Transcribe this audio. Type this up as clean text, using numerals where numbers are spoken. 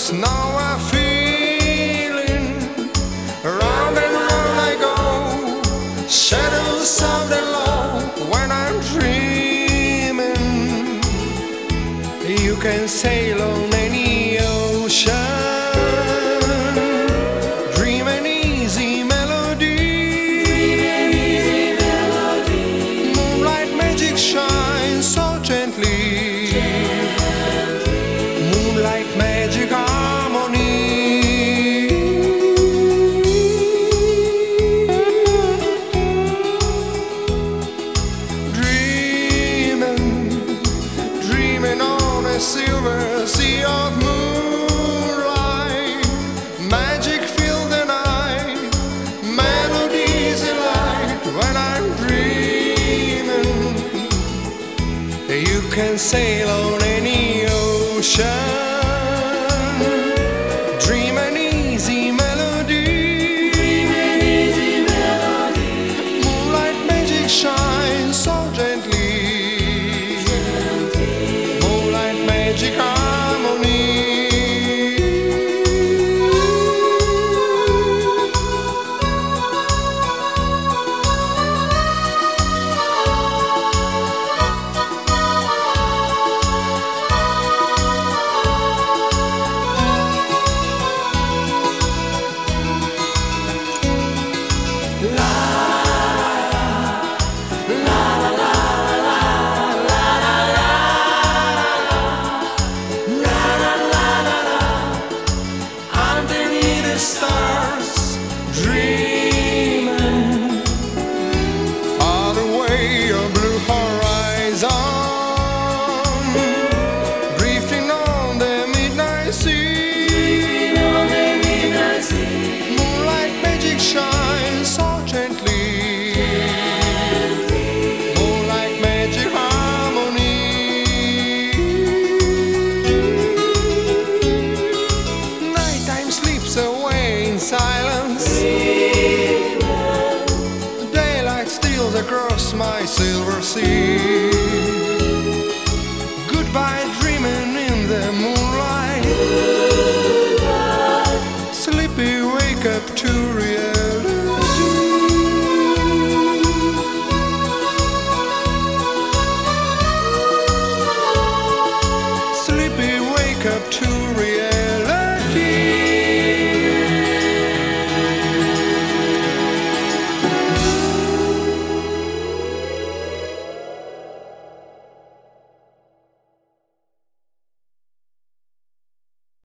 Now I'm feeling round and round I go, shadows of the law when I'm dreaming. You can sail on any ocean, dream an easy melody. Moonlight magic shines so gently. Moonlight magic harmony. Dreaming, dreaming on a silver sea of moonlight. Magic fill the night, melodies delight. When I'm dreaming, you can sail on any ocean. Dream an easy melody. Moonlight magic shines so gently. Moonlight magic harmony. Stars dreaming far away, a blue horizon, drifting on the midnight sea. Moonlight magic shines so gently. Moonlight magic harmony. Nighttime sleeps away in silence. Daylight steals across my silver sea. Goodbye, dreaming in the moonlight. Sleepy, wake up to reality. Sleepy, wake up to reality.